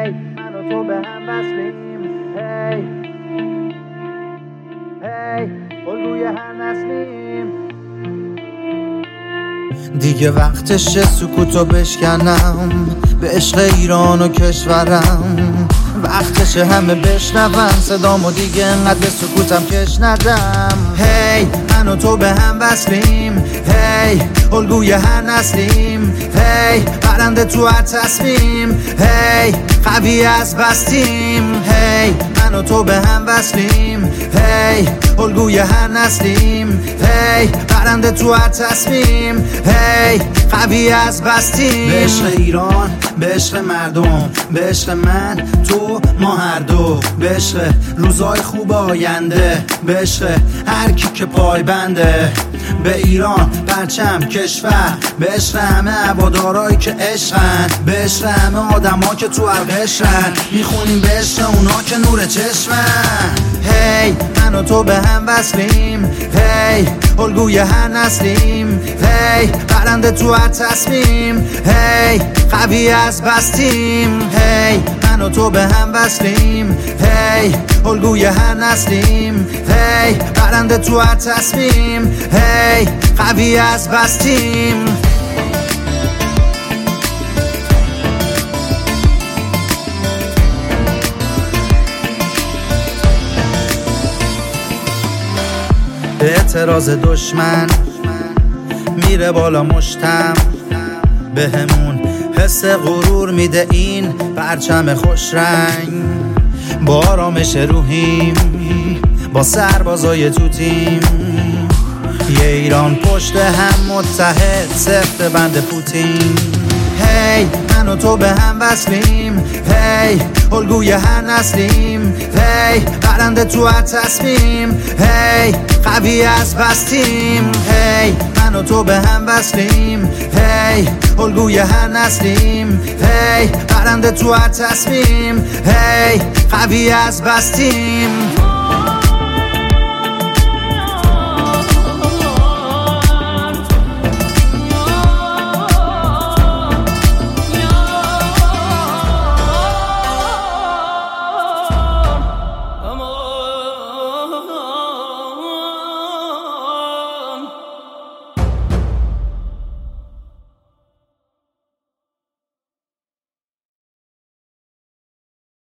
هی من و تو به هم وصلیم، هی هی الگوی هر نسلیم. دیگه وقتشه سکوتو بشکنم به عشق ایران و کشورم. وقتشه همه بشنون صدامو دیگه انقدر به سکوتم کش ندم. هی من و تو به هم وصلیم، هی الگوی هر نسلیم، هی برنده تو هر تصمیم، هی قوی از بستیم. هی من و تو به هم وصلیم، هی الگوی هر نسلیم، هی برنده تو هر تصمیم، هی قوی از بستیم. به عشق ایران، به عشق مردم، به عشق من تو ما هر دو، به عشق روزای خوب آینده، به عشق هر کی که پای بنده. به ایران پرچم کشور، به عشق همه هوادارایی که عشقن، به عشق همه آدما که تو هر قشرن، میخونیم به عشق اونا که نور چشمن. هی من و تو به هم وصلیم، هی الگوی هر نسلیم، هی برنده تو هر تصمیم، هی قوی از بستیم. هی من و تو به هم وصلیم، هی الگوی هر نسلیم، هی برنده تو هر تصمیم، هی قوی از بستیم. اعتراض دشمن میره بالا مشتم، بهمون حس غرور میده این پرچم خوش رنگ. با آرامش روحیم با سربازای تو تیم، یه ایران پشت هم متحد سفت بند پوتین. هی من و تو به هم وصلیم، هی الگوی هر نسلیم، هی برنده تو هر تصمیم، هی قوی از بستیم. هی من و تو به هم وصلیم، هی الگوی هر نسلیم، هی برنده تو هر تصمیم، هی قوی از بستیم.